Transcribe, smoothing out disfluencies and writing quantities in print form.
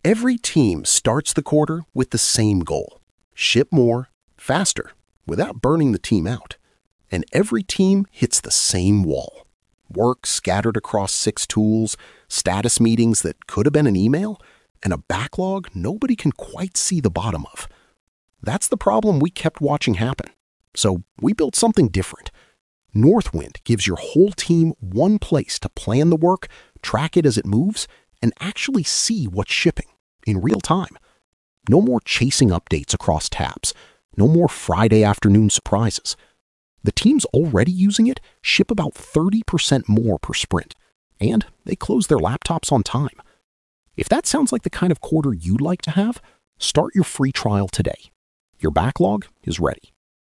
Every team starts the quarter with the same goal: ship more, faster, without burning the team out. And every team hits the same wall: work scattered across 6 tools, status meetings that could have been an email, and a backlog nobody can quite see the bottom of. That's the problem we kept watching happen. So we built something different. Northwind gives your whole team one place to plan the work, track it as it moves, and actually see what's shipping in real time. No more chasing updates across tabs. No more Friday afternoon surprises. The teams already using it ship about 30% more per sprint, and they close their laptops on time. If that sounds like the kind of quarter you'd like to have, start your free trial today. Your backlog is ready.